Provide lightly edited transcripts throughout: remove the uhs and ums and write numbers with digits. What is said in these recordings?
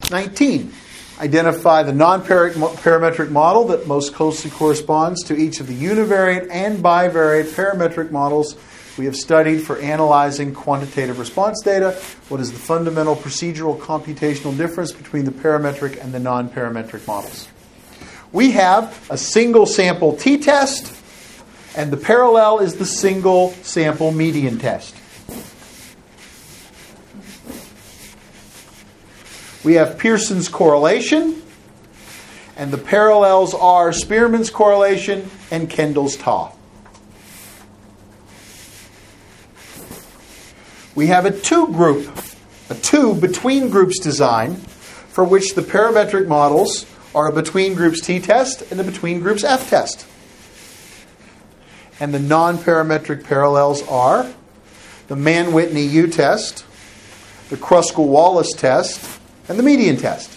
19. Identify the non-parametric model that most closely corresponds to each of the univariate and bivariate parametric models we have studied for analyzing quantitative response data. What is the fundamental procedural computational difference between the parametric and the non-parametric models? We have a single sample t-test, and the parallel is the single sample median test. We have Pearson's correlation, and the parallels are Spearman's correlation and Kendall's tau. We have a two between groups design for which the parametric models are a between groups t-test and a between groups f-test. And the non-parametric parallels are the Mann-Whitney U-test, the Kruskal-Wallis test, and the median test.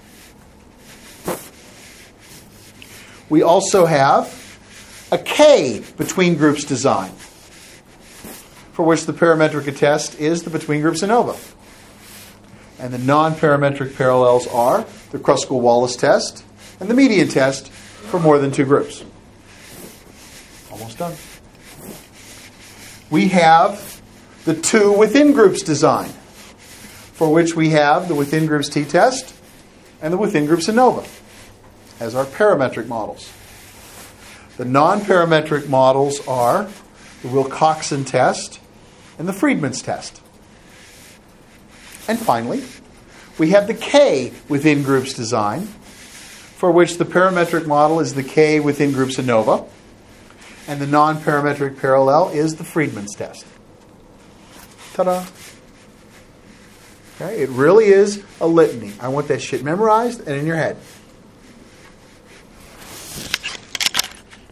We also have a K between groups design, for which the parametric test is the between groups ANOVA. And the non-parametric parallels are the Kruskal-Wallis test and the median test for more than two groups. Almost done. We have the two within groups design, for which we have the within groups t-test and the within groups ANOVA as our parametric models. The non-parametric models are the Wilcoxon test and the Friedman's test. And finally, we have the K within groups design, for which the parametric model is the K within groups ANOVA, and the non-parametric parallel is the Friedman's test. Ta-da! Okay, it really is a litany. I want that shit memorized and in your head.